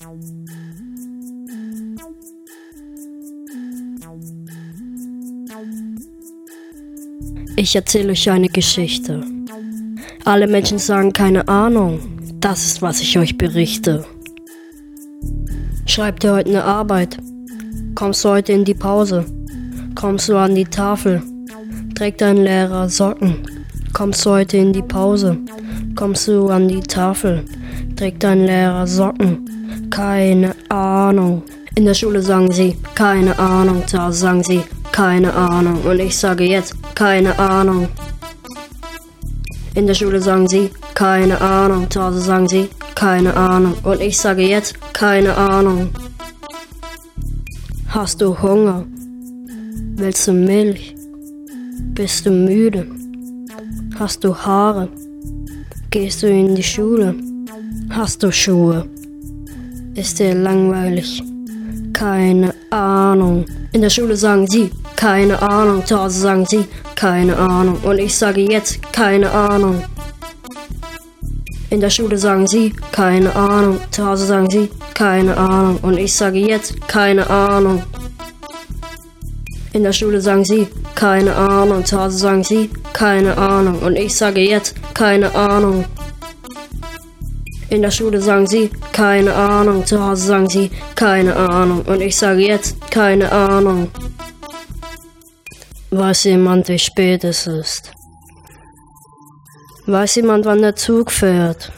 Ich erzähle euch eine Geschichte. Alle Menschen sagen keine Ahnung. Das ist, was ich euch berichte. Schreibt ihr heute eine Arbeit? Kommst du heute in die Pause? Kommst du an die Tafel? Trägt dein Lehrer Socken? Kommst du heute in die Pause? Kommst du an die Tafel? Trägt dein Lehrer Socken? Keine Ahnung. In der Schule sagen sie, keine Ahnung. Zu Hause sagen sie, keine Ahnung. Und ich sage jetzt, keine Ahnung. In der Schule sagen sie, keine Ahnung. Zu Hause sagen sie, keine Ahnung. Und ich sage jetzt, keine Ahnung. Hast du Hunger? Willst du Milch? Bist du müde? Hast du Haare? Gehst du in die Schule? Hast du Schuhe? Ist dir langweilig? Keine Ahnung. In der Schule sagen sie, keine Ahnung. Zu Hause sagen sie, keine Ahnung. Und ich sage jetzt, keine Ahnung. In der Schule sagen sie, keine Ahnung. Zu Hause sagen sie, keine Ahnung. Und ich sage jetzt, keine Ahnung. In der Schule sagen sie, keine Ahnung. Zu Hause sagen sie, keine Ahnung. Und ich sage jetzt, keine Ahnung. In der Schule sagen sie, keine Ahnung. Zu Hause sagen sie, keine Ahnung. Und ich sage jetzt, keine Ahnung. Weiß jemand, wie spät es ist? Weiß jemand, wann der Zug fährt?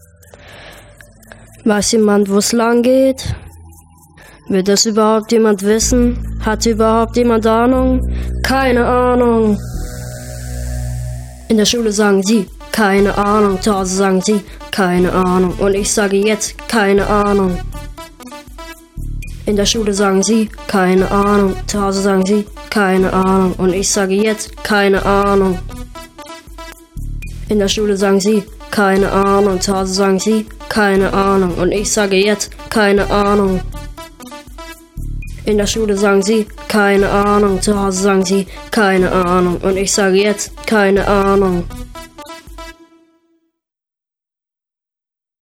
Weiß jemand, wo es lang geht? Wird das überhaupt jemand wissen? Hat überhaupt jemand Ahnung? Keine Ahnung. In der Schule sagen sie, keine Ahnung. Zu Hause sagen sie, keine Ahnung. Und ich sage jetzt, keine Ahnung. In der Schule sagen sie, keine Ahnung. Zu Hause sagen sie, keine Ahnung. Und ich sage jetzt, keine Ahnung. In der Schule sagen sie, keine Ahnung. Zu Hause sagen sie, keine Ahnung. Und ich sage jetzt, keine Ahnung. In der Schule sagen sie, keine Ahnung. Zu Hause sagen sie, keine Ahnung. Und ich sage jetzt, keine Ahnung.